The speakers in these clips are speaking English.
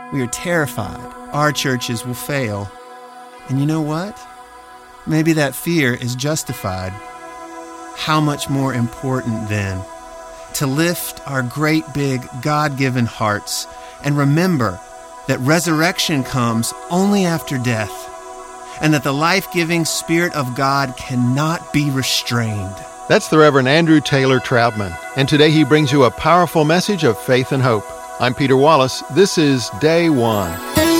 We are terrified our churches will fail. And you know what? Maybe that fear is justified. How much more important, then, to lift our great big God-given hearts and remember that resurrection comes only after death, and that the life-giving Spirit of God cannot be restrained. That's the Reverend Andrew Taylor Troutman, and today he brings you a powerful message of faith and hope. I'm Peter Wallace. This is Day One.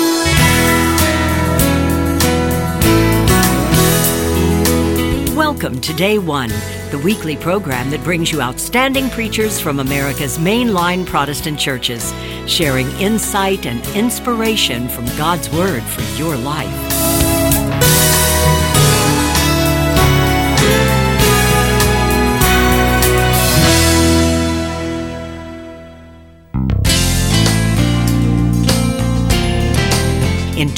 Welcome to Day One, the weekly program that brings you outstanding preachers from America's mainline Protestant churches, sharing insight and inspiration from God's Word for your life. In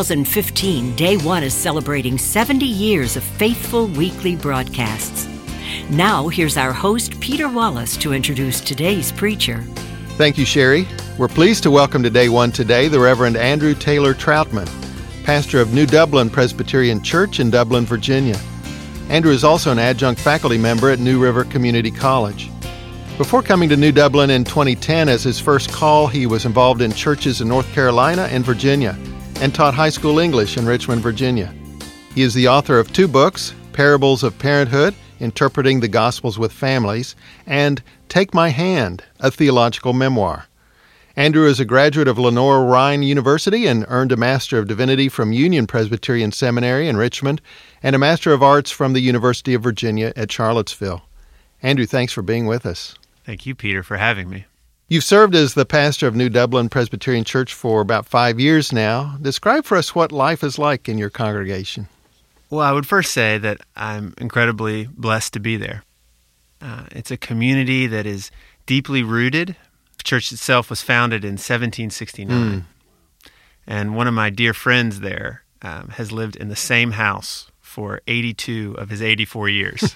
2015, Day One is celebrating 70 years of faithful weekly broadcasts. Now, here's our host, Peter Wallace, to introduce today's preacher. Thank you, Sherry. We're pleased to welcome to Day One today the Reverend Andrew Taylor Troutman, pastor of New Dublin Presbyterian Church in Dublin, Virginia. Andrew is also an adjunct faculty member at New River Community College. Before coming to New Dublin in 2010 as his first call, he was involved in churches in North Carolina and Virginia, and taught high school English in Richmond, Virginia. He is the author of 2 books, Parables of Parenthood, Interpreting the Gospels with Families, and Take My Hand, a theological memoir. Andrew is a graduate of Lenoir-Rhyne University and earned a Master of Divinity from Union Presbyterian Seminary in Richmond and a Master of Arts from the University of Virginia at Charlottesville. Andrew, thanks for being with us. Thank you, Peter, for having me. You've served as the pastor of New Dublin Presbyterian Church for about 5 years now. Describe for us what life is like in your congregation. Well, I would first say that I'm incredibly blessed to be there. It's a community that is deeply rooted. The church itself was founded in 1769. And one of my dear friends there has lived in the same house for 82 of his 84 years.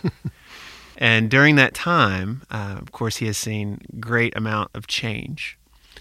And during that time, of course, he has seen great amount of change.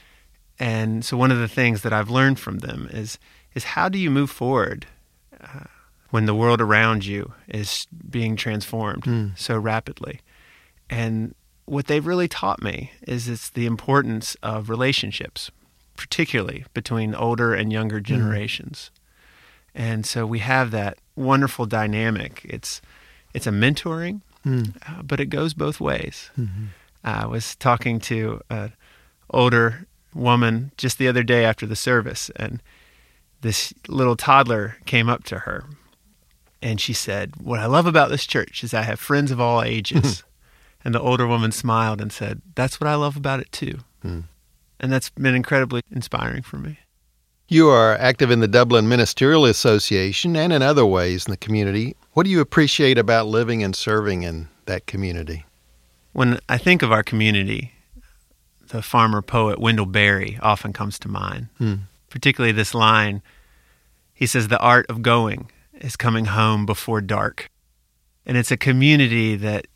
And so one of the things that I've learned from them is how do you move forward when the world around you is being transformed so rapidly? And what they've really taught me is it's the importance of relationships, particularly between older and younger generations. And so we have that wonderful dynamic. It's a mentoring, but it goes both ways. I was talking to an older woman just the other day after the service, and this little toddler came up to her, and she said, "What I love about this church is I have friends of all ages." And the older woman smiled and said, "That's what I love about it too." And that's been incredibly inspiring for me. You are active in the Dublin Ministerial Association and in other ways in the community. What do you appreciate about living and serving in that community? When I think of our community, the farmer-poet Wendell Berry often comes to mind, particularly this line. He says, "The art of going is coming home before dark." And it's a community that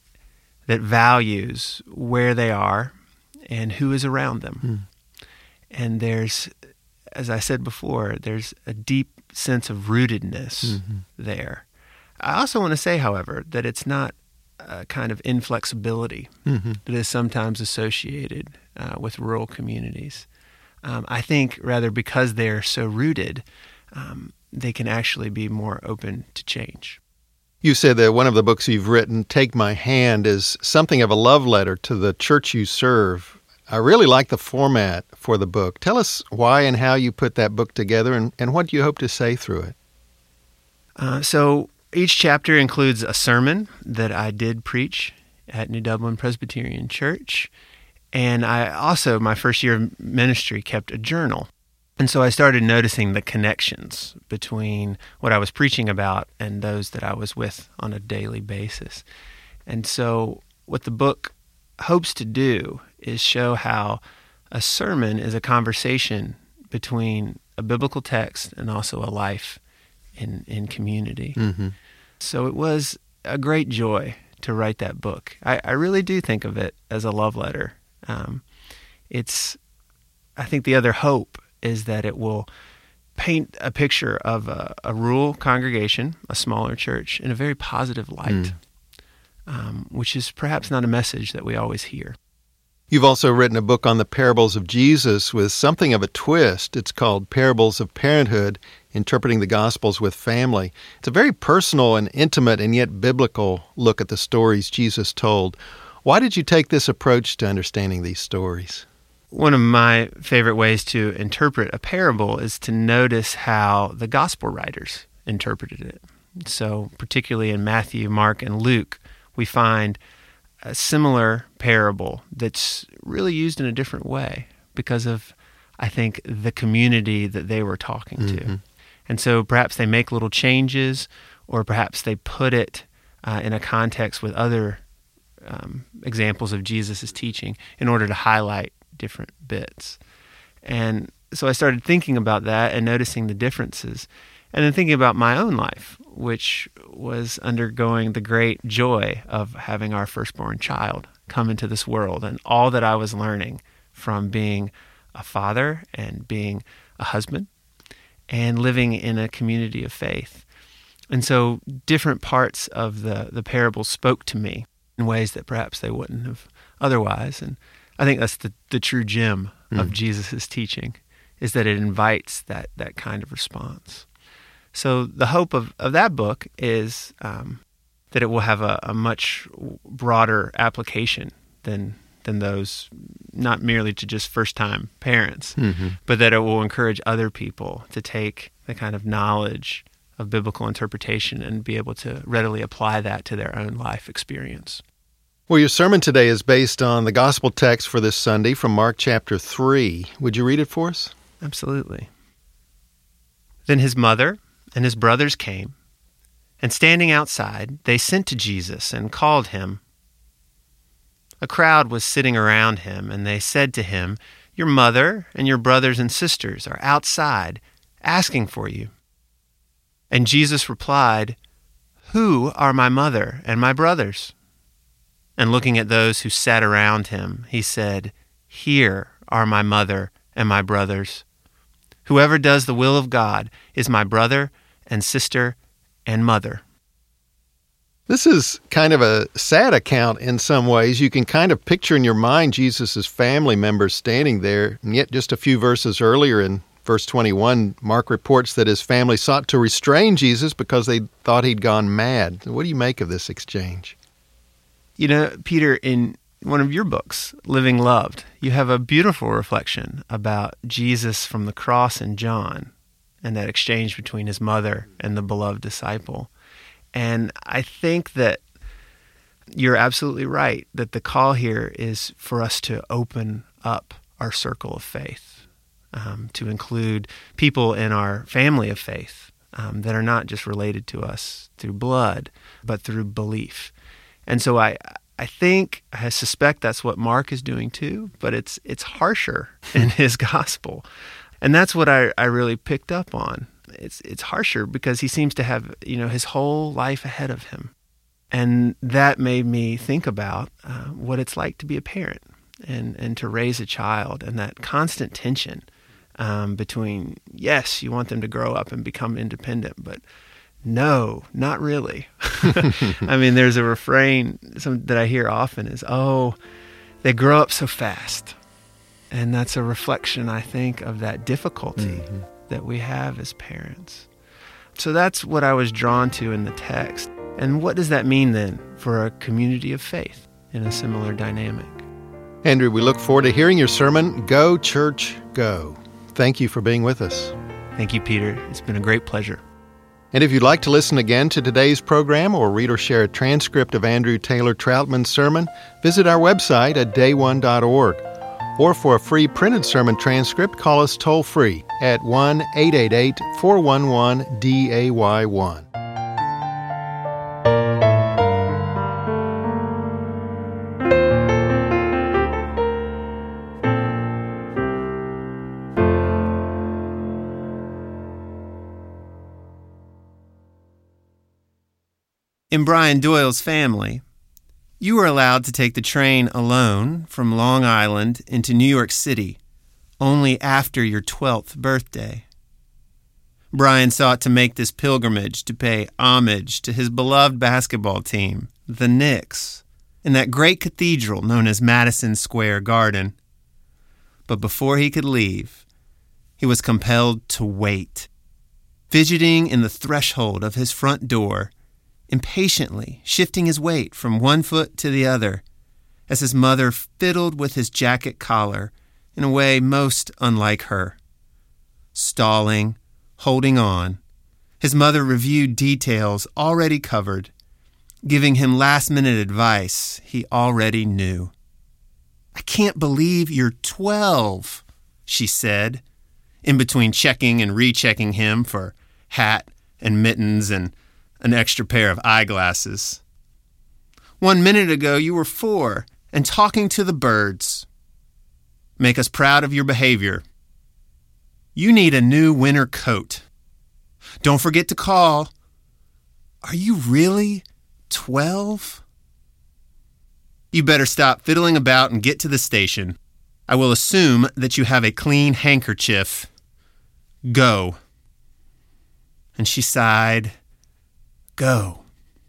values where they are and who is around them. And there's, as I said before, there's a deep sense of rootedness there. I also want to say, however, that it's not a kind of inflexibility that is sometimes associated with rural communities. I think rather because they're so rooted, they can actually be more open to change. You said that one of the books you've written, Take My Hand, is something of a love letter to the church you serve. I really like the format for the book. Tell us why and how you put that book together and what you hope to say through it. So each chapter includes a sermon that I did preach at New Dublin Presbyterian Church. And I also, my first year of ministry, kept a journal. And so I started noticing the connections between what I was preaching about and those that I was with on a daily basis. And so what the book hopes to do is show how a sermon is a conversation between a biblical text and also a life in community. So it was a great joy to write that book. I really do think of it as a love letter. I think the other hope is that it will paint a picture of a rural congregation, a smaller church, in a very positive light, which is perhaps not a message that we always hear. You've also written a book on the parables of Jesus with something of a twist. It's called Parables of Parenthood, Interpreting the Gospels with Family. It's a very personal and intimate and yet biblical look at the stories Jesus told. Why did you take this approach to understanding these stories? One of my favorite ways to interpret a parable is to notice how the gospel writers interpreted it. So particularly in Matthew, Mark, and Luke, we find a similar parable that's really used in a different way because of, I think, the community that they were talking to. And so perhaps they make little changes, or perhaps they put it in a context with other examples of Jesus' teaching in order to highlight different bits. And so I started thinking about that and noticing the differences, and then thinking about my own life, which was undergoing the great joy of having our firstborn child come into this world, and all that I was learning from being a father and being a husband and living in a community of faith. And so different parts of the parable spoke to me in ways that perhaps they wouldn't have otherwise. And I think that's the true gem of Jesus' teaching, is that it invites that kind of response. So the hope of that book is that it will have a much broader application than those, not merely to just first-time parents, but that it will encourage other people to take the kind of knowledge of biblical interpretation and be able to readily apply that to their own life experience. Well, your sermon today is based on the gospel text for this Sunday from Mark chapter 3. Would you read it for us? Absolutely. Then his mother and his brothers came, and standing outside, they sent to Jesus and called him. A crowd was sitting around him, and they said to him, "Your mother and your brothers and sisters are outside, asking for you." And Jesus replied, "Who are my mother and my brothers?" And looking at those who sat around him, he said, "Here are my mother and my brothers. Whoever does the will of God is my brother and sister and mother." This is kind of a sad account in some ways. You can kind of picture in your mind Jesus' family members standing there, and yet just a few verses earlier in verse 21, Mark reports that his family sought to restrain Jesus because they thought he'd gone mad. What do you make of this exchange? You know, Peter, in one of your books, Living Loved, you have a beautiful reflection about Jesus from the cross in John and that exchange between his mother and the beloved disciple. And I think that you're absolutely right, that the call here is for us to open up our circle of faith, to include people in our family of faith that are not just related to us through blood, but through belief. And so I suspect that's what Mark is doing too, but it's harsher in his gospel. And that's what I really picked up on. It's harsher because he seems to have, his whole life ahead of him. And that made me think about what it's like to be a parent and to raise a child, and that constant tension between, yes, you want them to grow up and become independent, but no, not really. I mean, there's a refrain that I hear often is, "Oh, they grow up so fast." And that's a reflection, I think, of that difficulty that we have as parents. So that's what I was drawn to in the text. And what does that mean then for a community of faith in a similar dynamic? Andrew, we look forward to hearing your sermon, Go Church Go. Thank you for being with us. Thank you, Peter. It's been a great pleasure. And if you'd like to listen again to today's program or read or share a transcript of Andrew Taylor Troutman's sermon, visit our website at dayone.org. Or for a free printed sermon transcript, call us toll-free at 1-888-411-DAY1. In Brian Doyle's family, you were allowed to take the train alone from Long Island into New York City only after your 12th birthday. Brian sought to make this pilgrimage to pay homage to his beloved basketball team, the Knicks, in that great cathedral known as Madison Square Garden. But before he could leave, he was compelled to wait, fidgeting in the threshold of his front door, impatiently shifting his weight from one foot to the other, as his mother fiddled with his jacket collar in a way most unlike her. Stalling, holding on, his mother reviewed details already covered, giving him last-minute advice he already knew. "I can't believe you're 12, she said, in between checking and rechecking him for hat and mittens and an extra pair of eyeglasses. "1 minute ago you were 4 and talking to the birds. Make us proud of your behavior. You need a new winter coat. Don't forget to call. Are you really 12? You better stop fiddling about and get to the station. I will assume that you have a clean handkerchief. Go." And she sighed, "Go."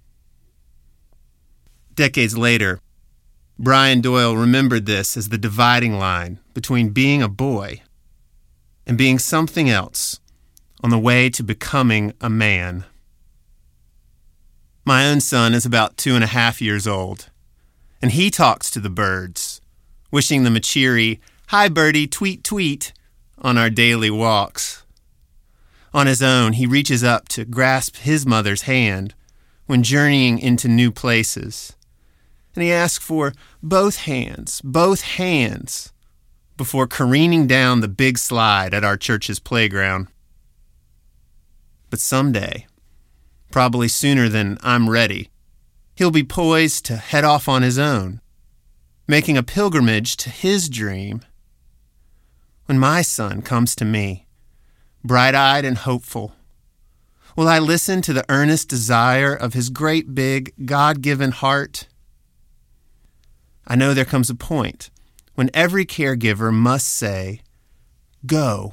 Decades later, Brian Doyle remembered this as the dividing line between being a boy and being something else on the way to becoming a man. My own son is about 2.5 years old, and he talks to the birds, wishing them a cheery, "Hi, birdie, tweet, tweet," on our daily walks. On his own, he reaches up to grasp his mother's hand when journeying into new places, and he asks for both hands, before careening down the big slide at our church's playground. But someday, probably sooner than I'm ready, he'll be poised to head off on his own, making a pilgrimage to his dream. When my son comes to me, bright-eyed and hopeful, will I listen to the earnest desire of his great big God-given heart? I know there comes a point when every caregiver must say, "Go."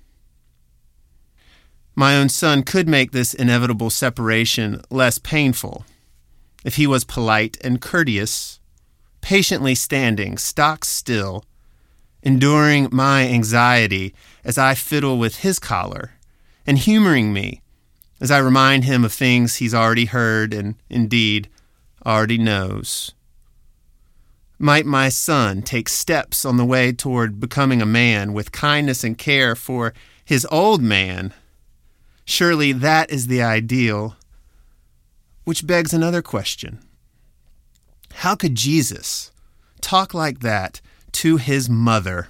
My own son could make this inevitable separation less painful if he was polite and courteous, patiently standing stock still, enduring my anxiety as I fiddle with his collar, and humoring me as I remind him of things he's already heard and, indeed, already knows. Might my son take steps on the way toward becoming a man with kindness and care for his old man? Surely that is the ideal, which begs another question. How could Jesus talk like that to his mother?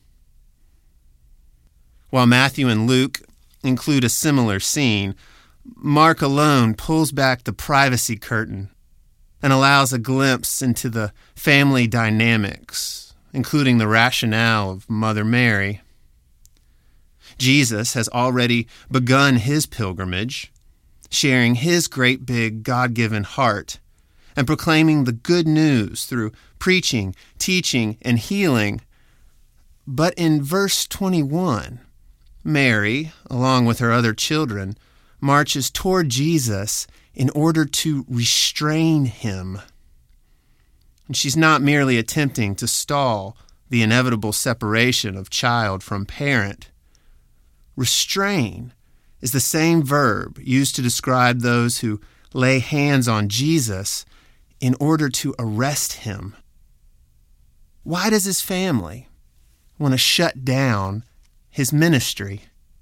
While Matthew and Luke include a similar scene, Mark alone pulls back the privacy curtain and allows a glimpse into the family dynamics, including the rationale of Mother Mary. Jesus has already begun his pilgrimage, sharing his great big God-given heart and proclaiming the good news through preaching, teaching, and healing. But in verse 21, Mary, along with her other children, marches toward Jesus in order to restrain him. And she's not merely attempting to stall the inevitable separation of child from parent. Restrain is the same verb used to describe those who lay hands on Jesus in order to arrest him. Why does his family want to shut down his ministry?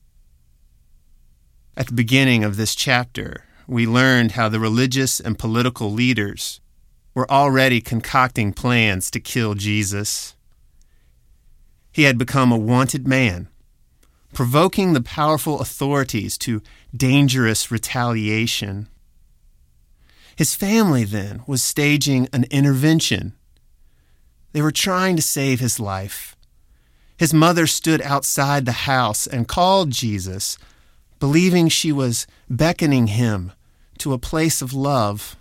At the beginning of this chapter, we learned how the religious and political leaders were already concocting plans to kill Jesus. He had become a wanted man, provoking the powerful authorities to dangerous retaliation. His family then was staging an intervention. They were trying to save his life. His mother stood outside the house and called Jesus, believing she was beckoning him to a place of love.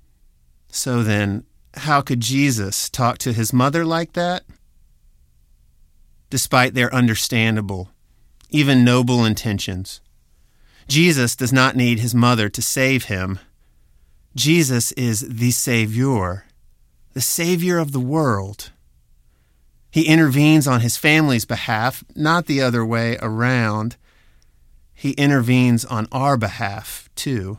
So then, how could Jesus talk to his mother like that? despite their understandable, even noble intentions. Jesus does not need his mother to save him. Jesus is the Savior of the world. He intervenes on his family's behalf, not the other way around. He intervenes on our behalf, too.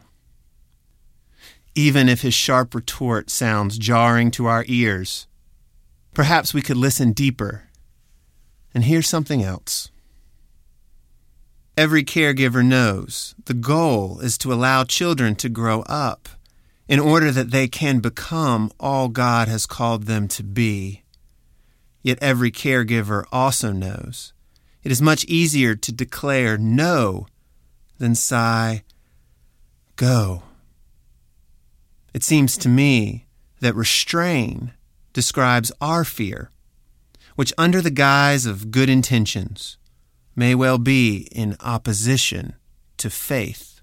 Even if his sharp retort sounds jarring to our ears, perhaps we could listen deeper and hear something else. Every caregiver knows the goal is to allow children to grow up in order that they can become all God has called them to be. Yet every caregiver also knows it is much easier to declare no than sigh, go. It seems to me that restrain describes our fear, which under the guise of good intentions may well be in opposition to faith.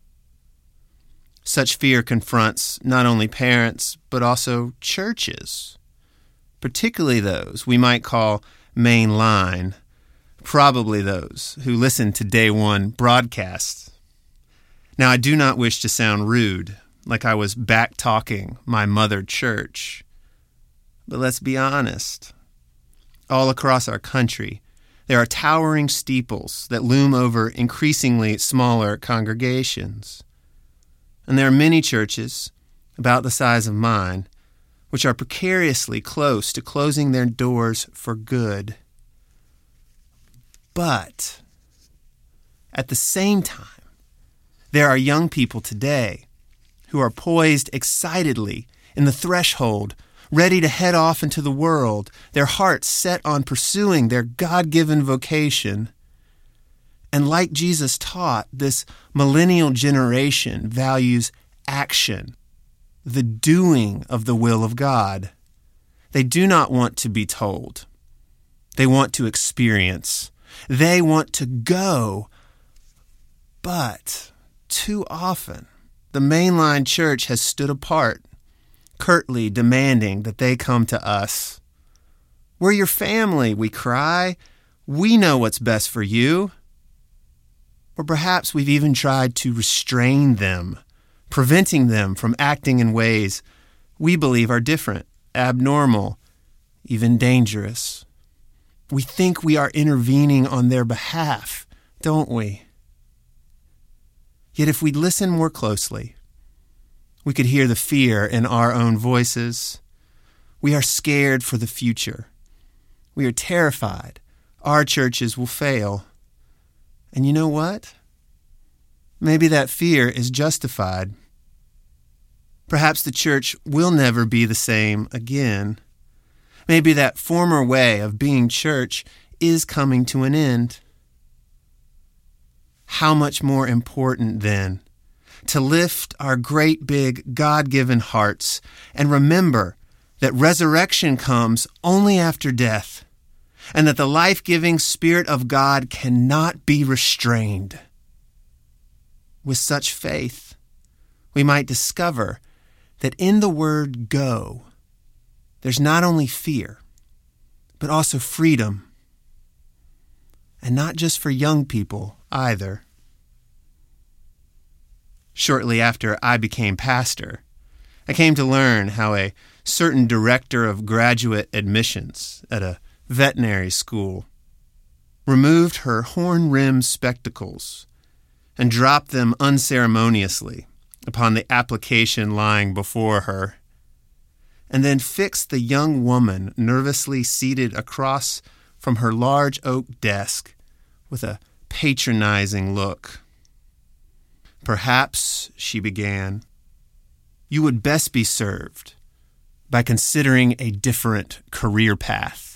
Such fear confronts not only parents, but also churches, particularly those we might call mainline, probably those who listen to Day One broadcasts. Now, I do not wish to sound rude, like I was back-talking my mother church, but let's be honest. All across our country, there are towering steeples that loom over increasingly smaller congregations. And there are many churches, about the size of mine, which are precariously close to closing their doors for good. But at the same time, there are young people today who are poised excitedly in the threshold, ready to head off into the world, their hearts set on pursuing their God-given vocation. And like Jesus taught, this millennial generation values action, the doing of the will of God. They do not want to be told. They want to experience. They want to go. But too often, the mainline church has stood apart, curtly demanding that they come to us. We're your family, we cry. We know what's best for you. Or perhaps we've even tried to restrain them, preventing them from acting in ways we believe are different, abnormal, even dangerous. We think we are intervening on their behalf, don't we? Yet if we listen more closely, we could hear the fear in our own voices. We are scared for the future. We are terrified our churches will fail. And you know what? Maybe that fear is justified. Perhaps the church will never be the same again. Maybe that former way of being church is coming to an end. How much more important, then, to lift our great big God-given hearts and remember that resurrection comes only after death, and that the life-giving Spirit of God cannot be restrained. With such faith, we might discover that in the word go, there's not only fear, but also freedom. And not just for young people either. Shortly after I became pastor, I came to learn how a certain director of graduate admissions at a veterinary school removed her horn-rimmed spectacles and dropped them unceremoniously upon the application lying before her, and then fixed the young woman nervously seated across from her large oak desk with a patronizing look. "Perhaps," she began, "you would best be served by considering a different career path."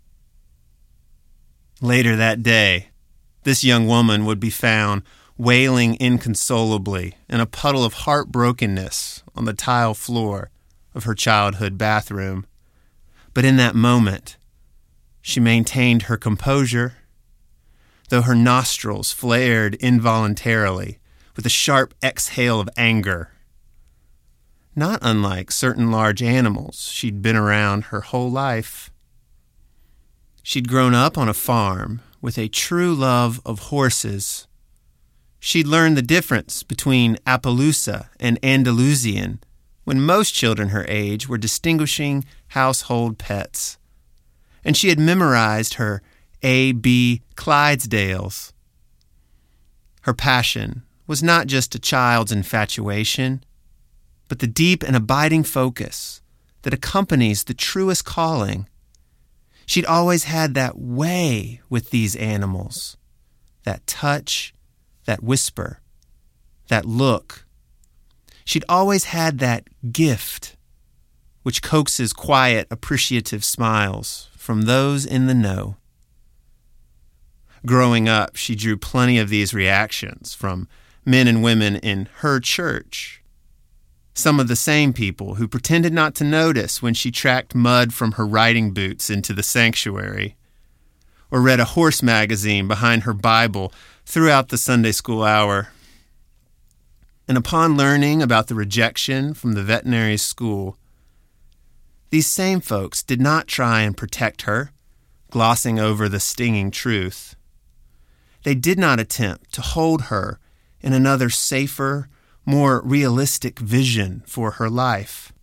Later that day, this young woman would be found wailing inconsolably in a puddle of heartbrokenness on the tile floor of her childhood bathroom. But in that moment, she maintained her composure, though her nostrils flared involuntarily with a sharp exhale of anger. Not unlike certain large animals she'd been around her whole life. She'd grown up on a farm with a true love of horses. She'd learned the difference between Appaloosa and Andalusian when most children her age were distinguishing household pets. And she had memorized her A.B. Clydesdales. Her passion was not just a child's infatuation, but the deep and abiding focus that accompanies the truest calling. She'd always had that way with these animals, that touch, that whisper, that look. She'd always had that gift, which coaxes quiet, appreciative smiles from those in the know. Growing up, she drew plenty of these reactions from men and women in her church. Some of the same people who pretended not to notice when she tracked mud from her riding boots into the sanctuary, or read a horse magazine behind her Bible throughout the Sunday school hour. And upon learning about the rejection from the veterinary school, these same folks did not try and protect her, glossing over the stinging truth. They did not attempt to hold her in another safer, more realistic vision for her life.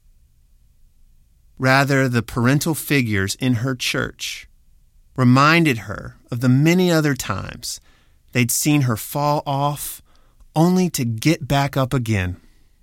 Rather, the parental figures in her church reminded her of the many other times they'd seen her fall off only to get back up again.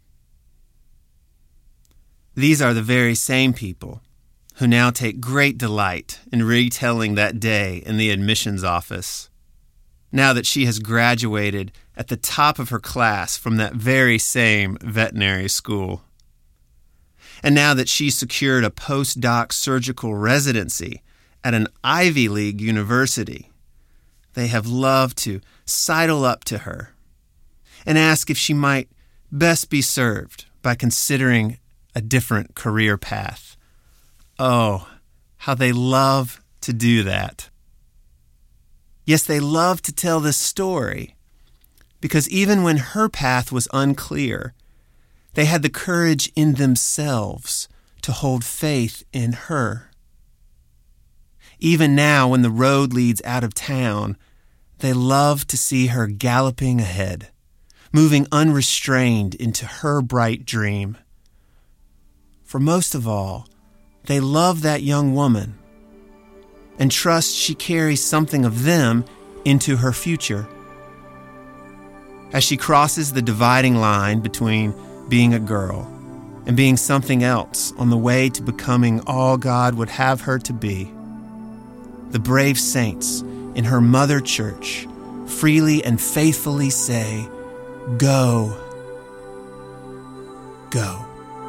These are the very same people who now take great delight in retelling that day in the admissions office, now that she has graduated at the top of her class from that very same veterinary school. And now that she's secured a postdoc surgical residency at an Ivy League university, they have loved to sidle up to her and ask if she might best be served by considering a different career path. Oh, how they love to do that. Yes, they love to tell this story because even when her path was unclear, they had the courage in themselves to hold faith in her. Even now, when the road leads out of town, they love to see her galloping ahead, moving unrestrained into her bright dream. For most of all, they love that young woman and trust she carries something of them into her future. As she crosses the dividing line between being a girl and being something else on the way to becoming all God would have her to be, the brave saints in her mother church freely and faithfully say, "Go, go."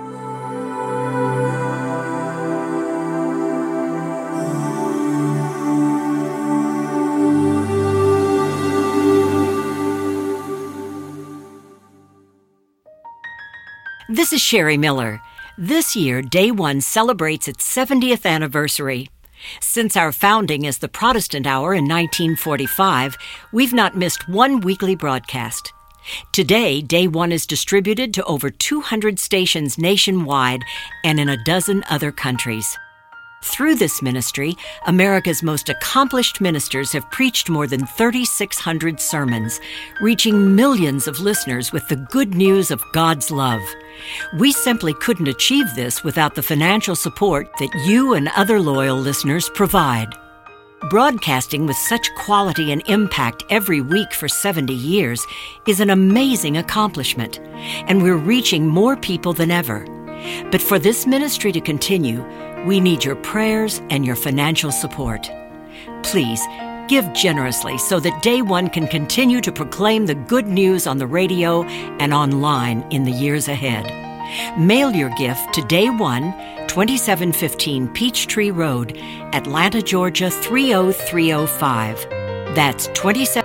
This is Sherry Miller. This year, Day One celebrates its 70th anniversary. Since our founding as the Protestant Hour in 1945, we've not missed one weekly broadcast. Today, Day One is distributed to over 200 stations nationwide and in a dozen other countries. Through this ministry, America's most accomplished ministers have preached more than 3,600 sermons, reaching millions of listeners with the good news of God's love. We simply couldn't achieve this without the financial support that you and other loyal listeners provide. Broadcasting with such quality and impact every week for 70 years is an amazing accomplishment, and we're reaching more people than ever. But for this ministry to continue, we need your prayers and your financial support. Please, give generously so that Day One can continue to proclaim the good news on the radio and online in the years ahead. Mail your gift to Day One, 2715 Peachtree Road, Atlanta, Georgia 30305. That's 27.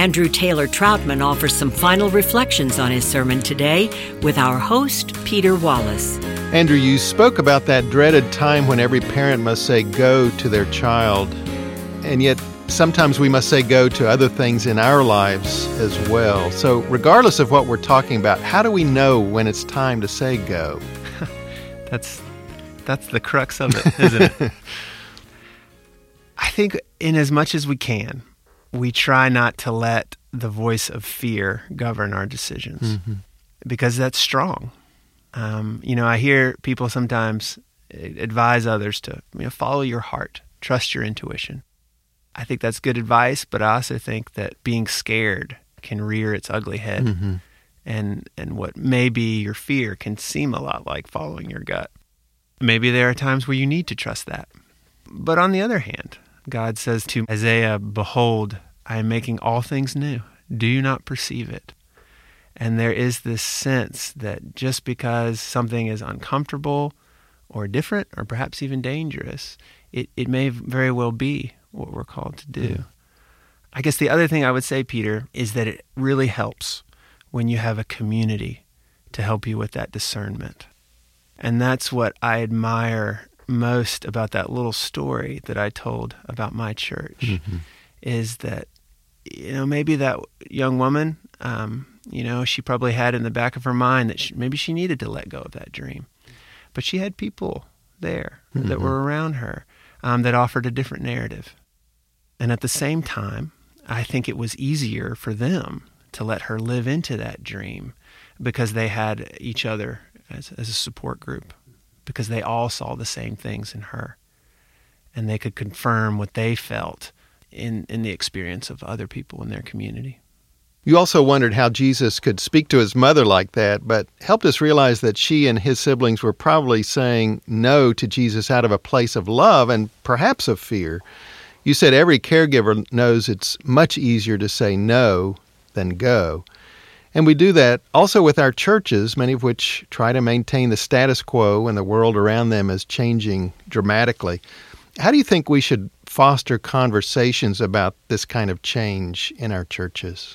Andrew Taylor Troutman offers some final reflections on his sermon today with our host, Peter Wallace. Andrew, you spoke about that dreaded time when every parent must say go to their child, and yet sometimes we must say go to other things in our lives as well. So regardless of what we're talking about, how do we know when it's time to say go? That's the crux of it, isn't it? I think in as much as we can, we try not to let the voice of fear govern our decisions, because that's strong. I hear people sometimes advise others to follow your heart, trust your intuition. I think that's good advice, but I also think that being scared can rear its ugly head, and what may be your fear can seem a lot like following your gut. Maybe there are times where you need to trust that. But on the other hand, God says to Isaiah, "Behold, I am making all things new. Do you not perceive it?" And there is this sense that just because something is uncomfortable or different or perhaps even dangerous, it may very well be what we're called to do. I guess the other thing I would say, Peter, is that it really helps when you have a community to help you with that discernment. And that's what I admire most about that little story that I told about my church, is that, maybe that young woman, she probably had in the back of her mind that maybe she needed to let go of that dream. But she had people there that were around her that offered a different narrative. And at the same time, I think it was easier for them to let her live into that dream because they had each other as a support group, because they all saw the same things in her, and they could confirm what they felt in the experience of other people in their community. You also wondered how Jesus could speak to his mother like that, but helped us realize that she and his siblings were probably saying no to Jesus out of a place of love and perhaps of fear. You said every caregiver knows it's much easier to say no than go. And we do that also with our churches, many of which try to maintain the status quo when the world around them is changing dramatically. How do you think we should foster conversations about this kind of change in our churches?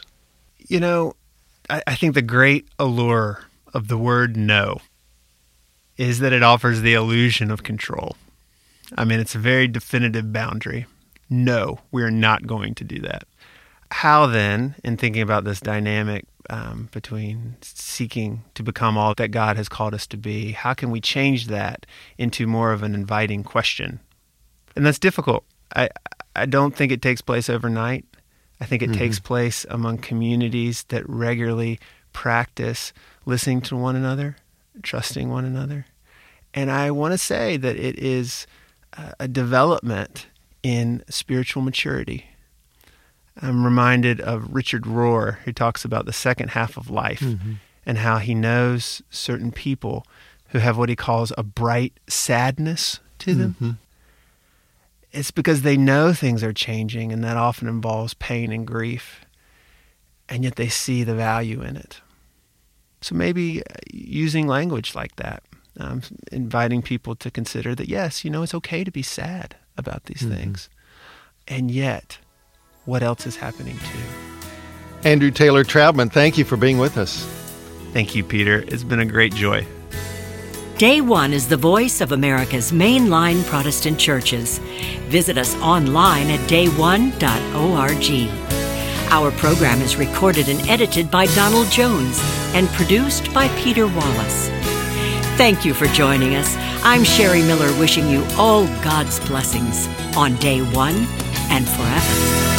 I think the great allure of the word no is that it offers the illusion of control. It's a very definitive boundary. No, we're not going to do that. How then, in thinking about this dynamic between seeking to become all that God has called us to be, how can we change that into more of an inviting question? And that's difficult. I don't think it takes place overnight. I think it takes place among communities that regularly practice listening to one another, trusting one another. And I want to say that it is a development in spiritual maturity. I'm reminded of Richard Rohr, who talks about the second half of life and how he knows certain people who have what he calls a bright sadness to them. It's because they know things are changing, and that often involves pain and grief, and yet they see the value in it. So maybe using language like that, inviting people to consider that, yes, it's okay to be sad about these things, and yet, what else is happening too? Andrew Taylor Troutman, thank you for being with us. Thank you, Peter. It's been a great joy. Day One is the voice of America's mainline Protestant churches. Visit us online at dayone.org. Our program is recorded and edited by Donald Jones and produced by Peter Wallace. Thank you for joining us. I'm Sherry Miller, wishing you all God's blessings on Day One and forever.